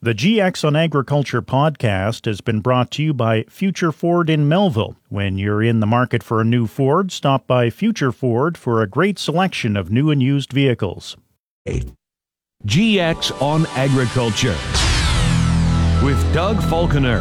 The GX on Agriculture podcast has been brought to you by Future Ford in Melville. When you're in the market for a new Ford, stop by Future Ford for a great selection of new and used vehicles. GX on Agriculture with Doug Falconer.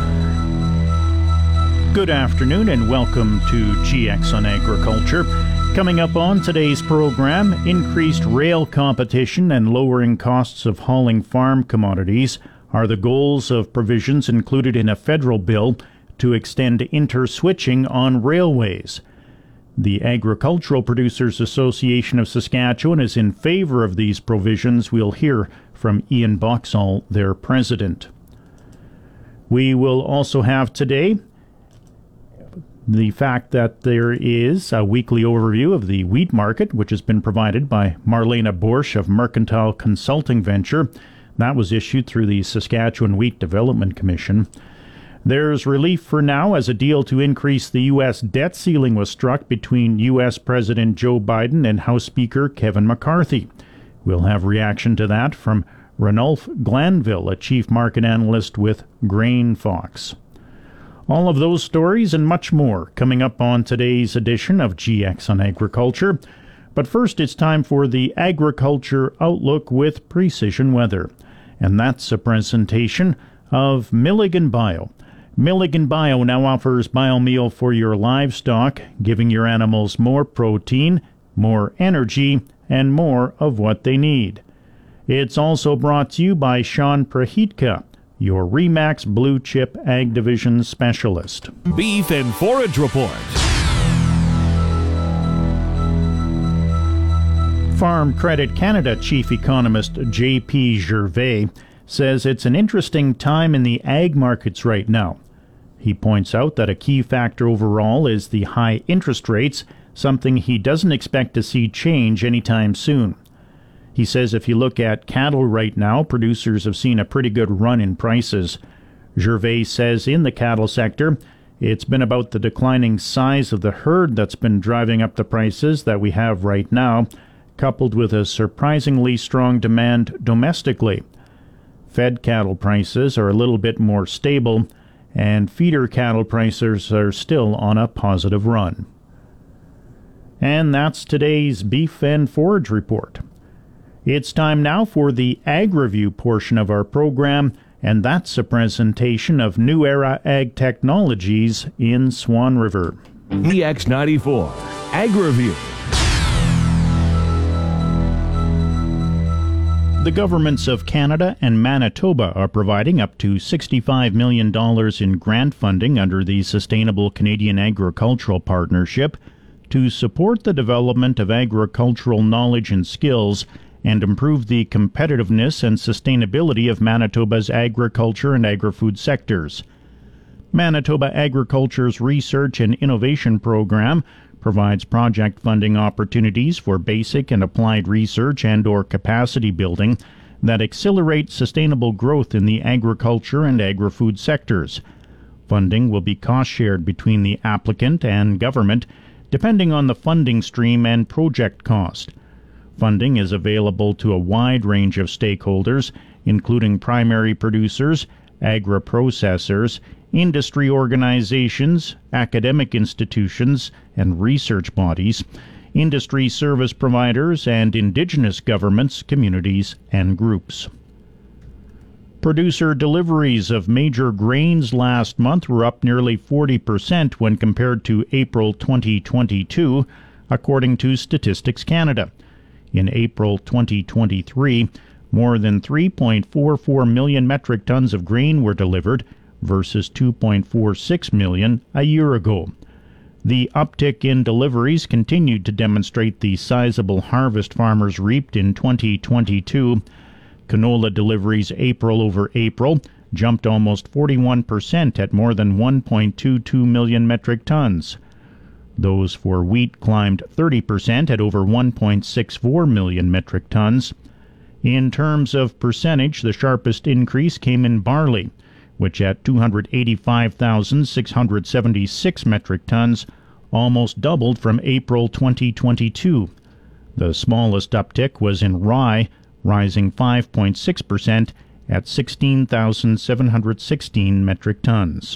Good afternoon and welcome to GX on Agriculture. Coming up on today's program, increased rail competition and lowering costs of hauling farm commodities are the goals of provisions included in a federal bill to extend interswitching on railways. The Agricultural Producers Association of Saskatchewan is in favor of these provisions. We'll hear from Ian Boxall, their president. We will also have today the fact that there is a weekly overview of the wheat market, which has been provided by Marlena Borsch of Mercantile Consulting Venture. That was issued through the Saskatchewan Wheat Development Commission. There's relief for now as a deal to increase the U.S. debt ceiling was struck between U.S. President Joe Biden and House Speaker Kevin McCarthy. We'll have reaction to that from Ranulph Glanville, a chief market analyst with Grain Fox. All of those stories and much more coming up on today's edition of GX on Agriculture. But first, it's time for the Agriculture Outlook with Precision Weather. And that's a presentation of Milligan Bio. Milligan Bio now offers biomeal for your livestock, giving your animals more protein, more energy, and more of what they need. It's also brought to you by Sean Prahitka, your RE/MAX Blue Chip Ag Division specialist. Beef and Forage Report. Farm Credit Canada Chief Economist J.P. Gervais says it's an interesting time in the ag markets right now. He points out that a key factor overall is the high interest rates, something he doesn't expect to see change anytime soon. He says if you look at cattle right now, producers have seen a pretty good run in prices. Gervais says in the cattle sector, it's been about the declining size of the herd that's been driving up the prices that we have right now, coupled with a surprisingly strong demand domestically. Fed cattle prices are a little bit more stable, and feeder cattle prices are still on a positive run. And that's today's Beef and Forage Report. It's time now for the Ag Review portion of our program, and that's a presentation of New Era Ag Technologies in Swan River. EX94 Ag Review. The governments of Canada and Manitoba are providing up to $65 million in grant funding under the Sustainable Canadian Agricultural Partnership to support the development of agricultural knowledge and skills and improve the competitiveness and sustainability of Manitoba's agriculture and agri-food sectors. Manitoba Agriculture's Research and Innovation Program provides project funding opportunities for basic and applied research and/or capacity building that accelerate sustainable growth in the agriculture and agri-food sectors. Funding will be cost-shared between the applicant and government, depending on the funding stream and project cost. Funding is available to a wide range of stakeholders, including primary producers, agri-processors, industry organizations, academic institutions and research bodies, industry service providers, and Indigenous governments, communities, and groups. Producer deliveries of major grains last month were up nearly 40% when compared to April 2022, according to Statistics Canada. In April 2023, more than 3.44 million metric tons of grain were delivered, versus 2.46 million a year ago. The uptick in deliveries continued to demonstrate the sizable harvest farmers reaped in 2022. Canola deliveries April over April jumped almost 41% at more than 1.22 million metric tons. Those for wheat climbed 30% at over 1.64 million metric tons. In terms of percentage, the sharpest increase came in barley, which at 285,676 metric tons almost doubled from April 2022. The smallest uptick was in rye, rising 5.6%, at 16,716 metric tons.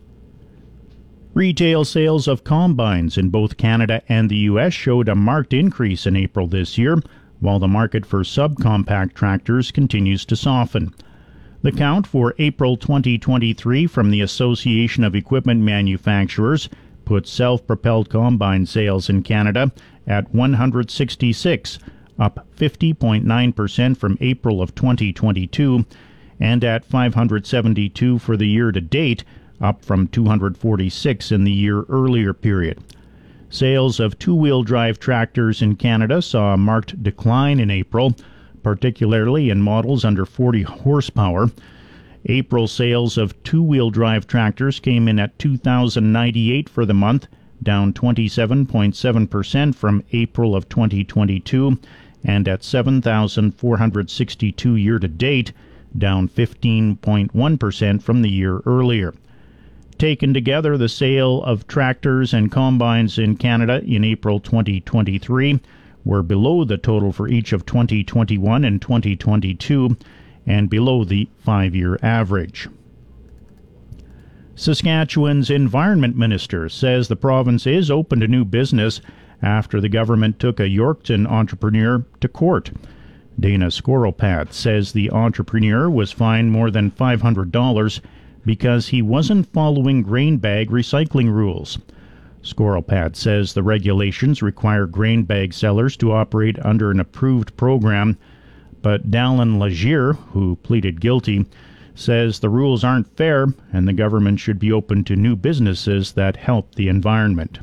Retail sales of combines in both Canada and the U.S. showed a marked increase in April this year, while the market for subcompact tractors continues to soften. The count for April 2023 from the Association of Equipment Manufacturers put self-propelled combine sales in Canada at 166, up 50.9% from April of 2022, and at 572 for the year-to-date, up from 246 in the year earlier period. Sales of two-wheel drive tractors in Canada saw a marked decline in April, particularly in models under 40 horsepower. April sales of two-wheel drive tractors came in at 2,098 for the month, down 27.7% from April of 2022, and at 7,462 year-to-date, down 15.1% from the year earlier. Taken together, the sale of tractors and combines in Canada in April 2023 were below the total for each of 2021 and 2022, and below the 5-year average. Saskatchewan's Environment Minister says the province is open to new business after the government took a Yorkton entrepreneur to court. Dana Skorelpat says the entrepreneur was fined more than $500 because he wasn't following grain bag recycling rules. Skorelpat says the regulations require grain bag sellers to operate under an approved program, but Dallin Lagier, who pleaded guilty, says the rules aren't fair and the government should be open to new businesses that help the environment.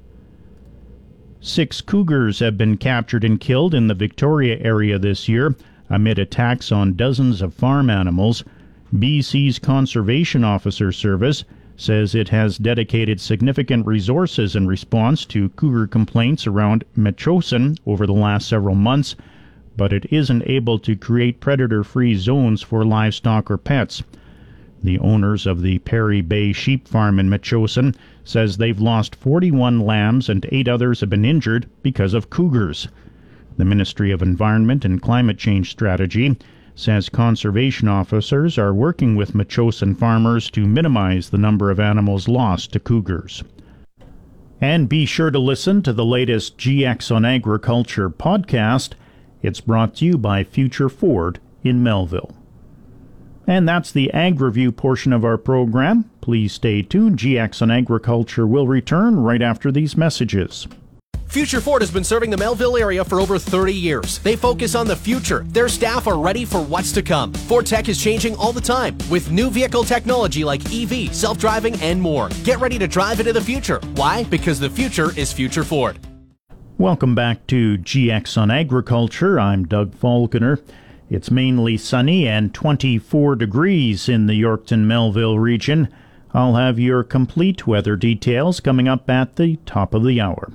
6 cougars have been captured and killed in the Victoria area this year amid attacks on dozens of farm animals. BC's Conservation Officer Service says it has dedicated significant resources in response to cougar complaints around Metchosin over the last several months, but it isn't able to create predator-free zones for livestock or pets. The owners of the Perry Bay Sheep Farm in Metchosin says they've lost 41 lambs and 8 others have been injured because of cougars. The Ministry of Environment and Climate Change Strategy says conservation officers are working with Metchosin farmers to minimize the number of animals lost to cougars. And be sure to listen to the latest GX on Agriculture podcast. It's brought to you by Future Ford in Melville. And that's the Ag Review portion of our program. Please stay tuned. GX on Agriculture will return right after these messages. Future Ford has been serving the Melville area for over 30 years. They focus on the future. Their staff are ready for what's to come. Ford Tech is changing all the time with new vehicle technology like EV, self-driving, and more. Get ready to drive into the future. Why? Because the future is Future Ford. Welcome back to GX on Agriculture. I'm Doug Falconer. It's mainly sunny and 24 degrees in the Yorkton-Melville region. I'll have your complete weather details coming up at the top of the hour.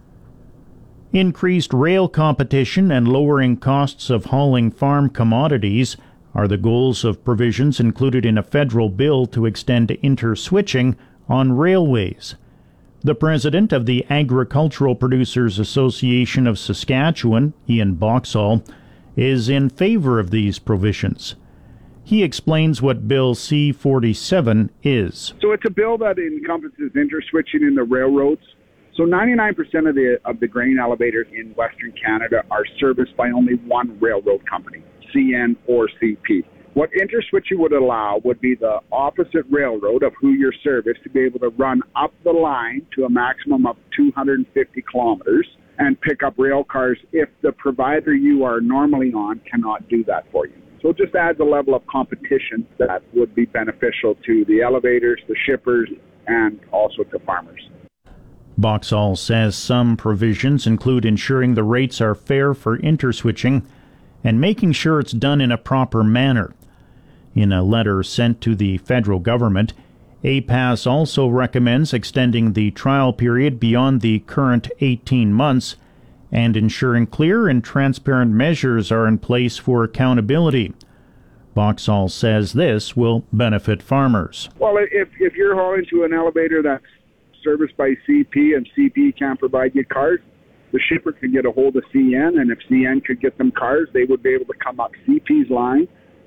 Increased rail competition and lowering costs of hauling farm commodities are the goals of provisions included in a federal bill to extend interswitching on railways. The president of the Agricultural Producers Association of Saskatchewan, Ian Boxall, is in favor of these provisions. He explains what Bill C-47 is. So it's a bill that encompasses interswitching in the railroads. So 99% of the grain elevators in Western Canada are serviced by only one railroad company, CN or CP. What interswitching would allow would be the opposite railroad of who you're serviced to be able to run up the line to a maximum of 250 kilometers and pick up rail cars if the provider you are normally on cannot do that for you. So it just adds a level of competition that would be beneficial to the elevators, the shippers, and also to farmers. Boxall says some provisions include ensuring the rates are fair for interswitching and making sure it's done in a proper manner. In a letter sent to the federal government, APAS also recommends extending the trial period beyond the current 18 months and ensuring clear and transparent measures are in place for accountability. Boxall says this will benefit farmers. Well, if you're hauling to an elevator that's serviced by CP and CP can't provide you cars, the shipper could get a hold of CN, and if CN could get them cars, they would be able to come up CP's line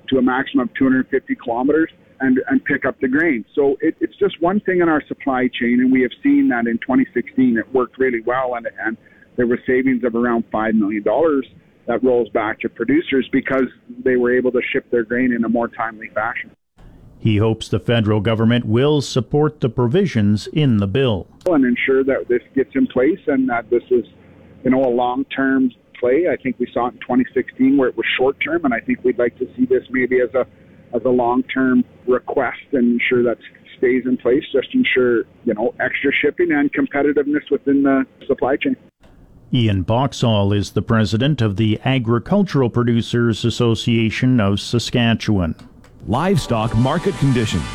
to a maximum of 250 kilometers and pick up the grain. So it's just one thing in our supply chain, and we have seen that in 2016 it worked really well, and there were savings of around $5 million that rolls back to producers because they were able to ship their grain in a more timely fashion. He hopes the federal government will support the provisions in the bill and ensure that this gets in place and that this is, a long-term play. I think we saw it in 2016 where it was short-term, and I think we'd like to see this maybe as a long-term request and ensure that stays in place, just ensure, extra shipping and competitiveness within the supply chain. Ian Boxall is the president of the Agricultural Producers Association of Saskatchewan. Livestock market conditions.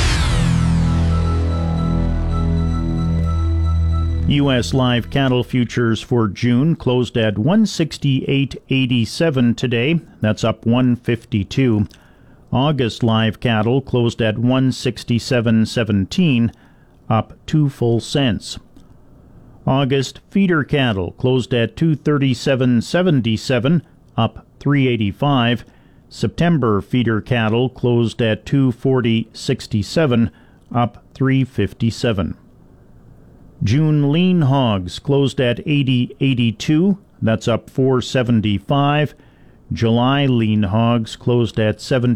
U.S. live cattle futures for June closed at 168.87 today. That's up 152. August live cattle closed at 167.17, up 2 full cents. August feeder cattle closed at 237.77, up 3.85. September feeder cattle closed at 240.67, up 3.57. June lean hogs closed at 80.82, that's up 4.75. July lean hogs closed at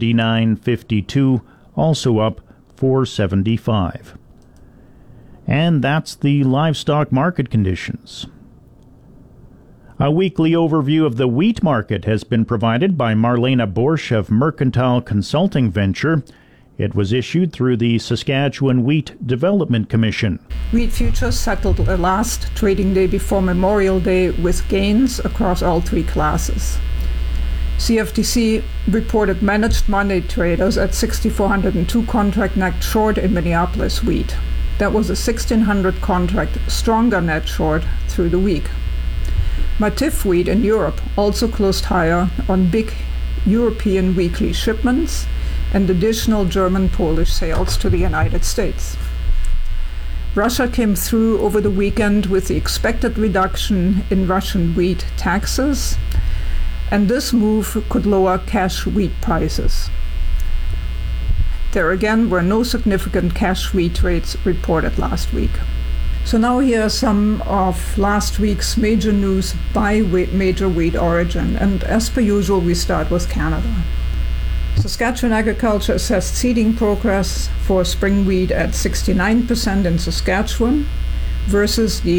79.52, also up 4.75. And that's the livestock market conditions. A weekly overview of the wheat market has been provided by Marlena Borsch of Mercantile Consulting Venture. It was issued through the Saskatchewan Wheat Development Commission. Wheat futures settled the last trading day before Memorial Day with gains across all three classes. CFTC reported managed Monday traders at 6,402 contract net short in Minneapolis wheat. That was a 1,600 contract stronger net short through the week. Matif wheat in Europe also closed higher on big European weekly shipments and additional German-Polish sales to the United States. Russia came through over the weekend with the expected reduction in Russian wheat taxes, and this move could lower cash wheat prices. There again were no significant cash wheat rates reported last week. So now here are some of last week's major news by major wheat origin, and as per usual we start with Canada. Saskatchewan Agriculture assessed seeding progress for spring wheat at 69% in Saskatchewan versus the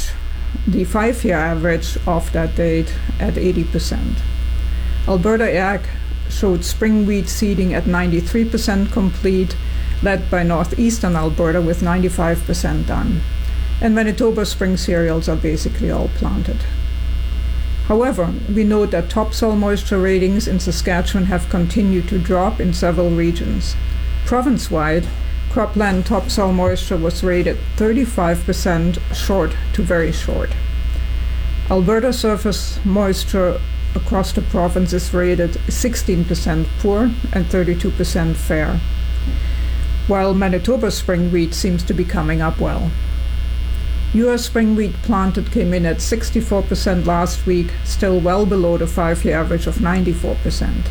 5-year average of that date at 80%. Alberta Ag showed spring wheat seeding at 93% complete, led by northeastern Alberta with 95% done. And Manitoba spring cereals are basically all planted. However, we note that topsoil moisture ratings in Saskatchewan have continued to drop in several regions. Province-wide, cropland topsoil moisture was rated 35% short to very short. Alberta surface moisture across the province is rated 16% poor and 32% fair, while Manitoba spring wheat seems to be coming up well. U.S. spring wheat planted came in at 64% last week, still well below the 5-year average of 94%.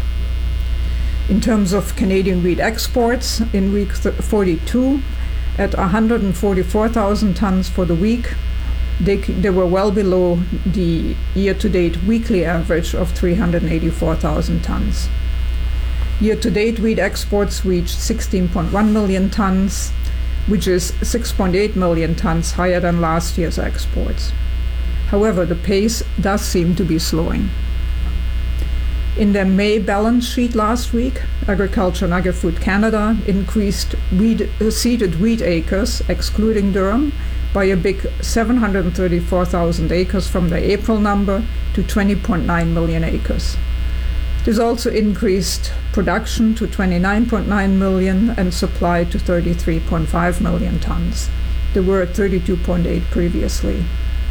In terms of Canadian wheat exports, in week 42, at 144,000 tons for the week, they were well below the year-to-date weekly average of 384,000 tons. Year-to-date wheat exports reached 16.1 million tons, which is 6.8 million tons higher than last year's exports. However, the pace does seem to be slowing. In their May balance sheet last week, Agriculture and Agri-Food Canada increased seeded wheat acres, excluding durum, by a big 734,000 acres from the April number to 20.9 million acres. This also increased production to 29.9 million and supply to 33.5 million tons. They were at 32.8 previously.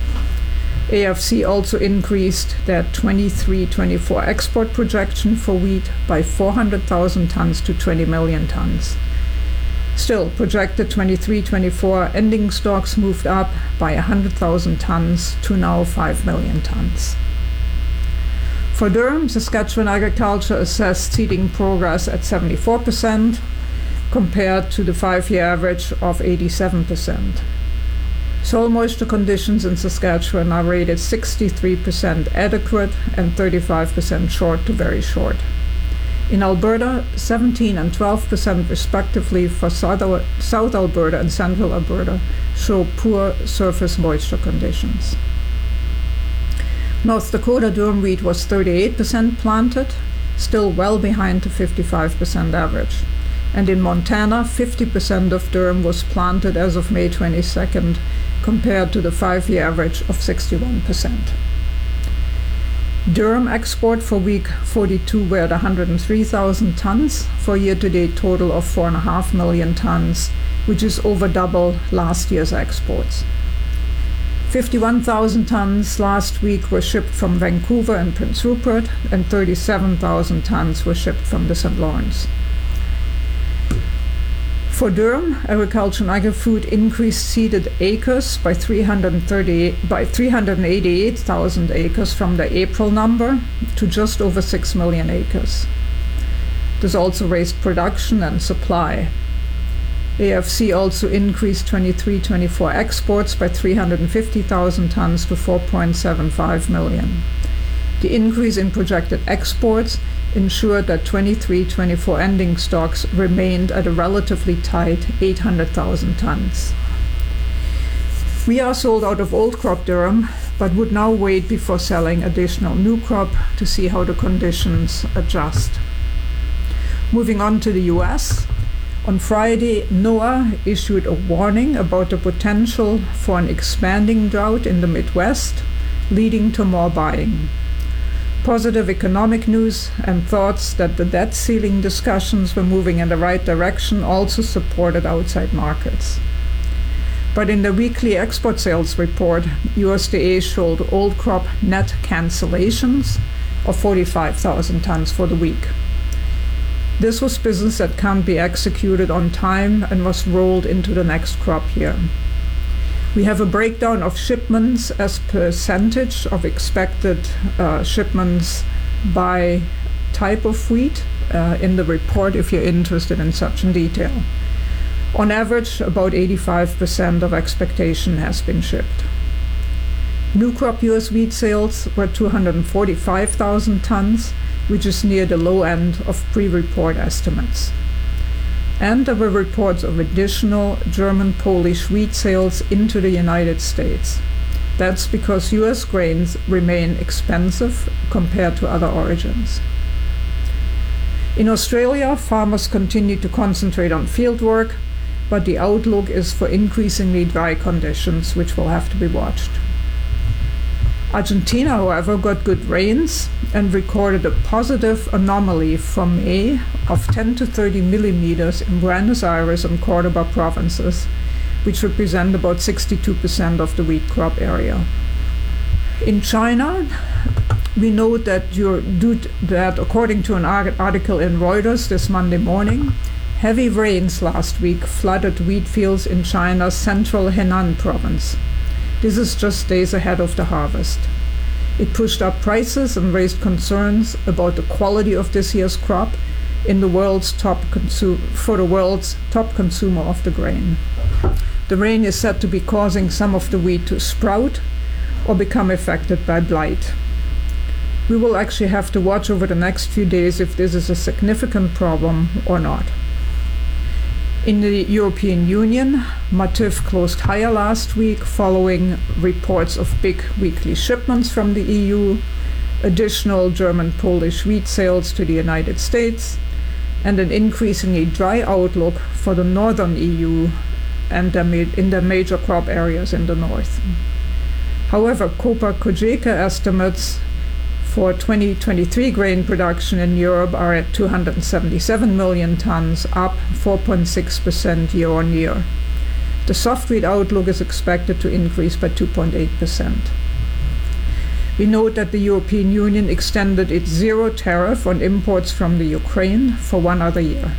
AFC also increased their 23-24 export projection for wheat by 400,000 tons to 20 million tons. Still, projected 23-24 ending stocks moved up by 100,000 tons to now 5 million tons. For durum, Saskatchewan Agriculture assessed seeding progress at 74% compared to the 5-year average of 87%. Soil moisture conditions in Saskatchewan are rated 63% adequate and 35% short to very short. In Alberta, 17% and 12% respectively for South Alberta and Central Alberta show poor surface moisture conditions. North Dakota durum wheat was 38% planted, still well behind the 55% average. And in Montana, 50% of durum was planted as of May 22nd, compared to the 5-year average of 61%. Durum export for week 42 were at 103,000 tons for a year-to-date total of 4.5 million tons, which is over double last year's exports. 51,000 tons last week were shipped from Vancouver and Prince Rupert, and 37,000 tons were shipped from the St. Lawrence. For durum, Agriculture and Agri-Food increased seeded acres by 388,000 acres from the April number to just over 6 million acres. This also raised production and supply. AFC also increased 23-24 exports by 350,000 tons to 4.75 million. The increase in projected exports ensured that 23-24 ending stocks remained at a relatively tight 800,000 tons. We are sold out of old crop durum, but would now wait before selling additional new crop to see how the conditions adjust. Moving on to the US, on Friday, NOAA issued a warning about the potential for an expanding drought in the Midwest, leading to more buying. Positive economic news and thoughts that the debt ceiling discussions were moving in the right direction also supported outside markets. But in the weekly export sales report, USDA showed old crop net cancellations of 45,000 tons for the week. This was business that can't be executed on time and was rolled into the next crop year. We have a breakdown of shipments as percentage of expected shipments by type of wheat in the report if you're interested in such in detail. On average, about 85% of expectation has been shipped. New crop US wheat sales were 245,000 tons, which is near the low end of pre-report estimates. And there were reports of additional German-Polish wheat sales into the United States. That's because US grains remain expensive compared to other origins. In Australia, farmers continue to concentrate on field work, but the outlook is for increasingly dry conditions, which will have to be watched. Argentina, however, got good rains and recorded a positive anomaly from May of 10 to 30 millimeters in Buenos Aires and Cordoba provinces, which represent about 62% of the wheat crop area. In China, we note that according to an article in Reuters this Monday morning, heavy rains last week flooded wheat fields in China's central Henan province. This is just days ahead of the harvest. It pushed up prices and raised concerns about the quality of this year's crop for the world's top consumer of the grain. The rain is said to be causing some of the wheat to sprout or become affected by blight. We will actually have to watch over the next few days if this is a significant problem or not. In the European Union, Matif closed higher last week following reports of big weekly shipments from the EU, additional German-Polish wheat sales to the United States, and an increasingly dry outlook for the northern EU and in the major crop areas in the north. However, Copa-Cogeca estimates for 2023 grain production in Europe are at 277 million tons, up 4.6% year on year. The soft wheat outlook is expected to increase by 2.8%. We note that the European Union extended its zero tariff on imports from the Ukraine for one other year.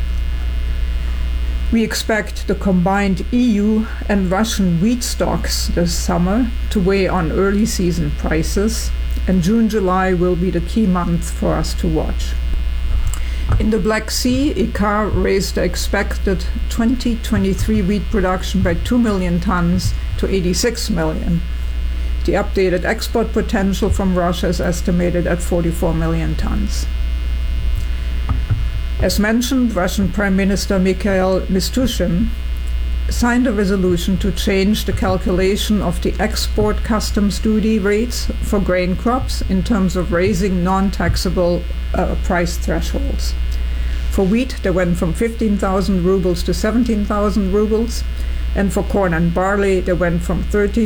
We expect the combined EU and Russian wheat stocks this summer to weigh on early season prices, and June-July will be the key month for us to watch. In the Black Sea, ICAR raised the expected 2023 wheat production by 2 million tons to 86 million. The updated export potential from Russia is estimated at 44 million tons. As mentioned, Russian Prime Minister Mikhail Mishustin signed a resolution to change the calculation of the export customs duty rates for grain crops in terms of raising non-taxable price thresholds. For wheat, they went from 15,000 rubles to 17,000 rubles, and for corn and barley, they went from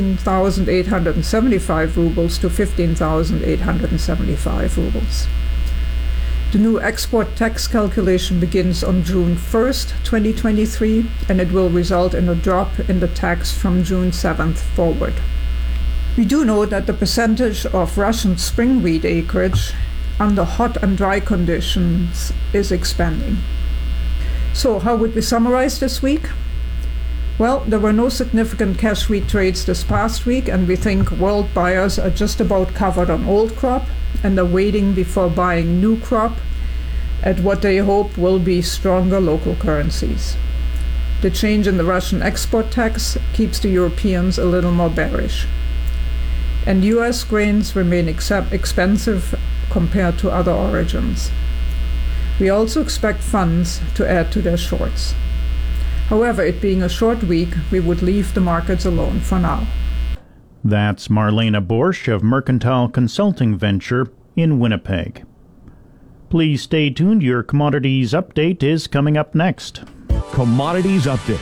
13,875 rubles to 15,875 rubles. The new export tax calculation begins on June 1st, 2023, and it will result in a drop in the tax from June 7th forward. We do know that the percentage of Russian spring wheat acreage under hot and dry conditions is expanding. So how would we summarize this week? Well, there were no significant cash wheat trades this past week, and we think world buyers are just about covered on old crop and are waiting before buying new crop at what they hope will be stronger local currencies. The change in the Russian export tax keeps the Europeans a little more bearish. And US grains remain expensive compared to other origins. We also expect funds to add to their shorts. However, it being a short week, we would leave the markets alone for now. That's Marlena Borsch of Mercantile Consulting Venture in Winnipeg. Please stay tuned. Your Commodities Update is coming up next. Commodities Update.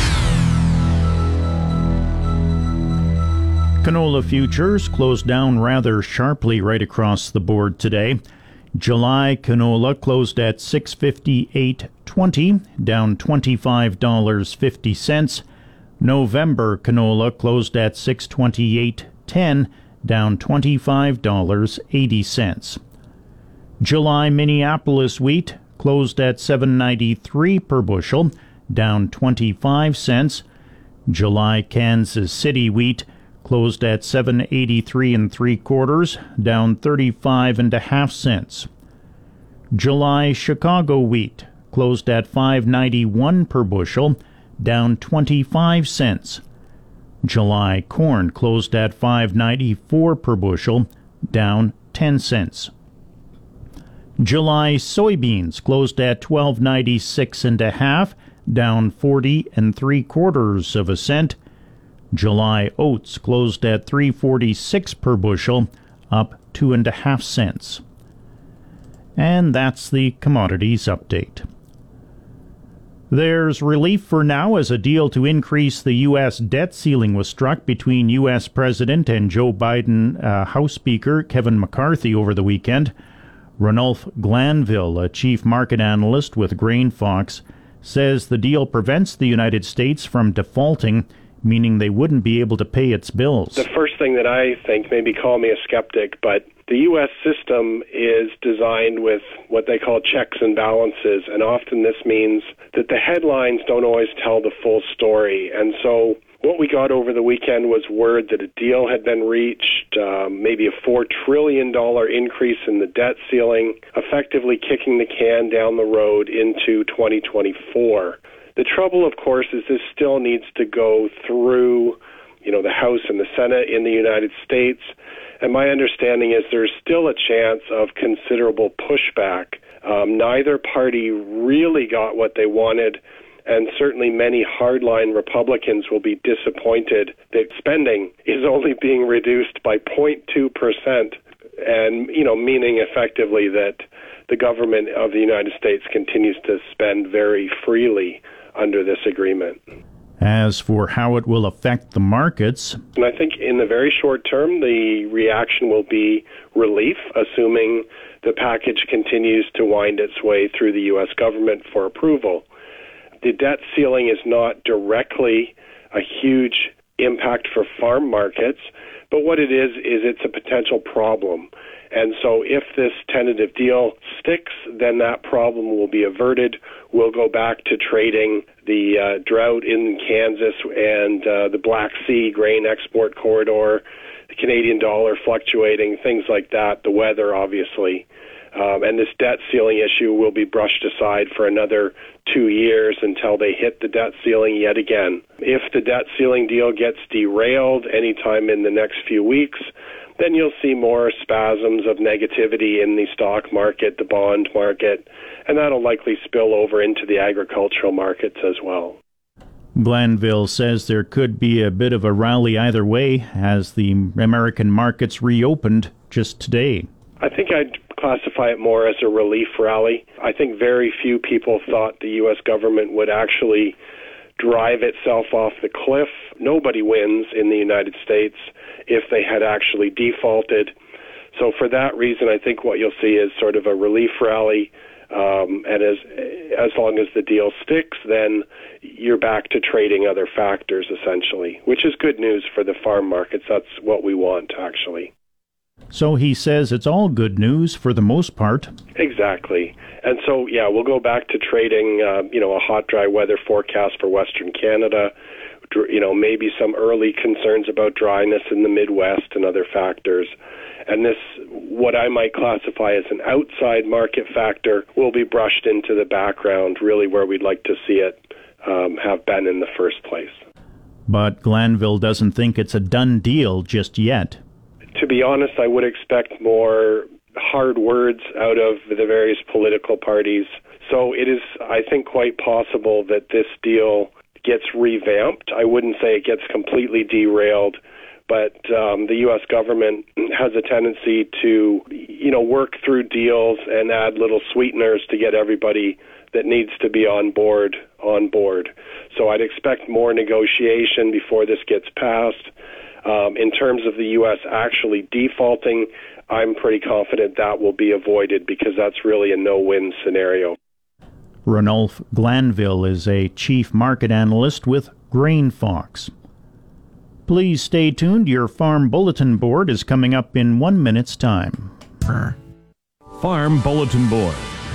Canola futures closed down rather sharply right across the board today. July canola closed at $658.20, down $25.50. November canola closed at $628.10, down $25.80. July Minneapolis wheat closed at $7.93 per bushel, down 25 cents. July Kansas City wheat closed at $7.83 3/4, down 35.5 cents. July Chicago wheat closed at $5.91 per bushel, down 25 cents. July corn closed at $5.94 per bushel, down 10 cents. July soybeans closed at $12.96 down 40 3/4 cents. July oats closed at $3.46 per bushel, up 2.5 cents. And that's the Commodities Update. There's relief for now as a deal to increase the U.S. debt ceiling was struck between U.S. President and Joe Biden House Speaker Kevin McCarthy over the weekend. Ranulph Glanville, a chief market analyst with GrainFox, says the deal prevents the United States from defaulting, meaning they wouldn't be able to pay its bills. The first thing that I think, maybe call me a skeptic, but the U.S. system is designed with what they call checks and balances, and often this means that the headlines don't always tell the full story. And so what we got over the weekend was word that a deal had been reached, maybe a $4 trillion increase in the debt ceiling, effectively kicking the can down the road into 2024. The trouble, of course, is this still needs to go through, the House and the Senate in the United States. And my understanding is there's still a chance of considerable pushback. Neither party really got what they wanted, and certainly many hardline Republicans will be disappointed that spending is only being reduced by 0.2%, and, meaning effectively that the government of the United States continues to spend very freely under this agreement. As for how it will affect the markets, and I think in the very short term, the reaction will be relief, assuming the package continues to wind its way through the U.S. government for approval. The debt ceiling is not directly a huge impact for farm markets, but what it is it's a potential problem. And so if this tentative deal sticks, then that problem will be averted. We'll go back to trading the drought in Kansas and the Black Sea grain export corridor, the Canadian dollar fluctuating, things like that, the weather, obviously. And this debt ceiling issue will be brushed aside for another 2 years until they hit the debt ceiling yet again. If the debt ceiling deal gets derailed anytime in the next few weeks, then you'll see more spasms of negativity in the stock market, the bond market, and that'll likely spill over into the agricultural markets as well. Glanville says there could be a bit of a rally either way as the American markets reopened just today. I think I'd classify it more as a relief rally. I think very few people thought the U.S. government would actually drive itself off the cliff. Nobody wins in the United States if they had actually defaulted. So for that reason, I think what you'll see is sort of a relief rally. And as long as the deal sticks, then you're back to trading other factors, essentially, which is good news for the farm markets. That's what we want, actually. So he says it's all good news for the most part. Exactly. And so, yeah, we'll go back to trading, a hot, dry weather forecast for Western Canada, maybe some early concerns about dryness in the Midwest and other factors. And this, what I might classify as an outside market factor, will be brushed into the background, really where we'd like to see it have been in the first place. But Glanville doesn't think it's a done deal just yet. To be honest, I would expect more hard words out of the various political parties. So it is, I think, quite possible that this deal gets revamped. I wouldn't say it gets completely derailed, but the U.S. government has a tendency to, work through deals and add little sweeteners to get everybody that needs to be on board. So I'd expect more negotiation before this gets passed. In terms of the U.S. actually defaulting, I'm pretty confident that will be avoided because that's really a no-win scenario. Ranulph Glanville is a chief market analyst with GrainFox. Please stay tuned. Your Farm Bulletin Board is coming up in 1 minute's time. Farm Bulletin Board.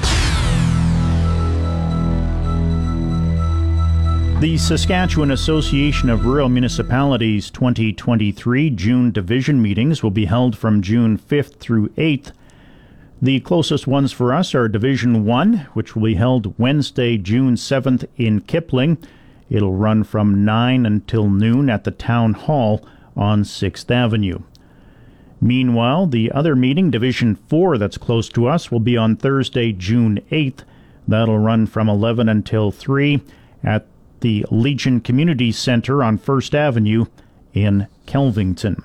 The Saskatchewan Association of Rural Municipalities 2023 June Division meetings will be held from June 5th through 8th. The closest ones for us are Division 1, which will be held Wednesday, June 7th in Kipling. It'll run from 9 until noon at the Town Hall on 6th Avenue. Meanwhile, the other meeting, Division 4, that's close to us, will be on Thursday, June 8th. That'll run from 11 until 3 at the Legion Community Centre on 1st Avenue in Kelvington.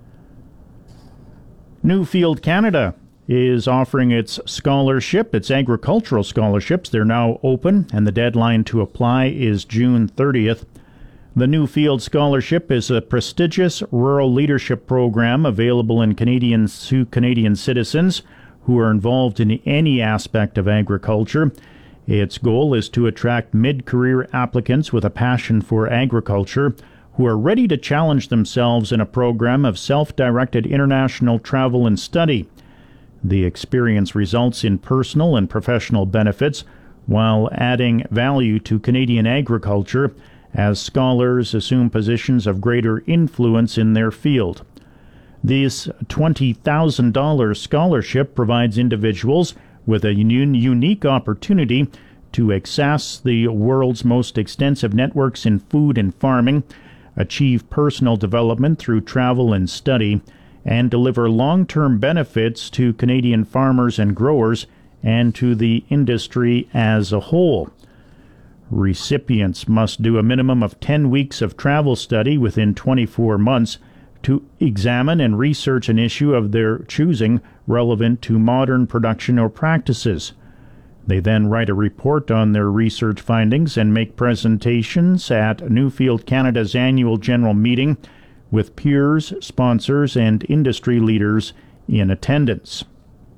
Newfield Canada is offering its scholarship, its agricultural scholarships. They're now open, and the deadline to apply is June 30th. The Newfield Scholarship is a prestigious rural leadership program available to Canadian citizens who are involved in any aspect of agriculture. Its goal is to attract mid-career applicants with a passion for agriculture who are ready to challenge themselves in a program of self-directed international travel and study. The experience results in personal and professional benefits while adding value to Canadian agriculture as scholars assume positions of greater influence in their field. This $20,000 scholarship provides individuals with a unique opportunity to access the world's most extensive networks in food and farming, achieve personal development through travel and study, and deliver long-term benefits to Canadian farmers and growers and to the industry as a whole. Recipients must do a minimum of 10 weeks of travel study within 24 months to examine and research an issue of their choosing relevant to modern production or practices. They then write a report on their research findings and make presentations at Newfield Canada's annual general meeting with peers, sponsors, and industry leaders in attendance.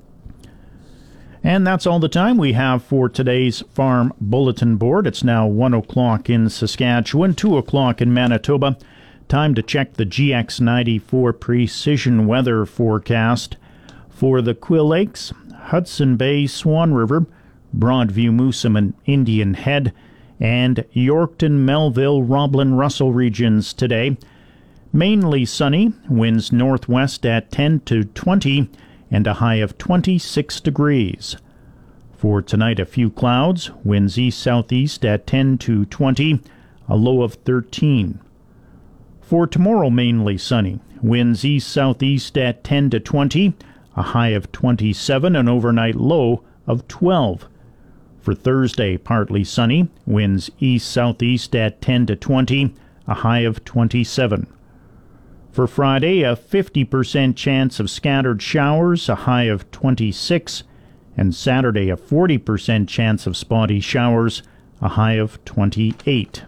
And that's all the time we have for today's Farm Bulletin Board. It's now 1 o'clock in Saskatchewan, 2 o'clock in Manitoba. Time to check the GX94 precision weather forecast for the Quill Lakes, Hudson Bay, Swan River, Broadview, Moosomin, and Indian Head, and Yorkton, Melville, Roblin, Russell regions today. Mainly sunny, winds northwest at 10 to 20, and a high of 26 degrees. For tonight, a few clouds, winds east-southeast at 10 to 20, a low of 13. For tomorrow, mainly sunny, winds east-southeast at 10 to 20, a high of 27, an overnight low of 12. For Thursday, partly sunny, winds east-southeast at 10 to 20, a high of 27. For Friday, a 50% chance of scattered showers, a high of 26, and Saturday, a 40% chance of spotty showers, a high of 28.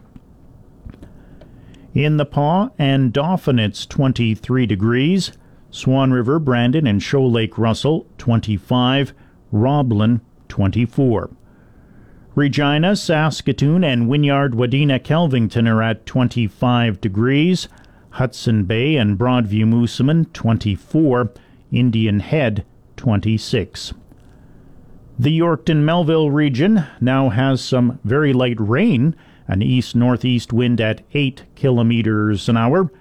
In the Pas and Dauphin, it's 23 degrees. Swan River, Brandon, and Shoal Lake Russell, 25. Roblin, 24. Regina, Saskatoon, and Wynyard, Wadena, Kelvington are at 25 degrees. Hudson Bay and Broadview, Moosomin, 24. Indian Head, 26. The Yorkton-Melville region now has some very light rain, an east-northeast wind at 8 kilometers an hour.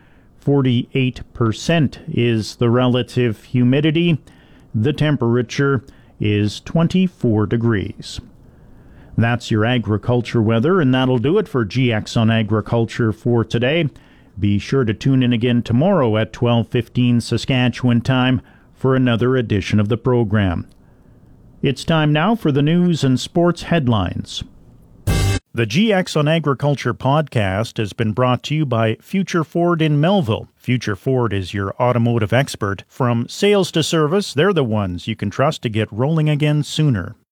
48% is the relative humidity. The temperature is 24 degrees. That's your agriculture weather, and that'll do it for GX on Agriculture for today. Be sure to tune in again tomorrow at 12:15 Saskatchewan time for another edition of the program. It's time now for the news and sports headlines. The GX on Agriculture podcast has been brought to you by Future Ford in Melville. Future Ford is your automotive expert. From sales to service, they're the ones you can trust to get rolling again sooner.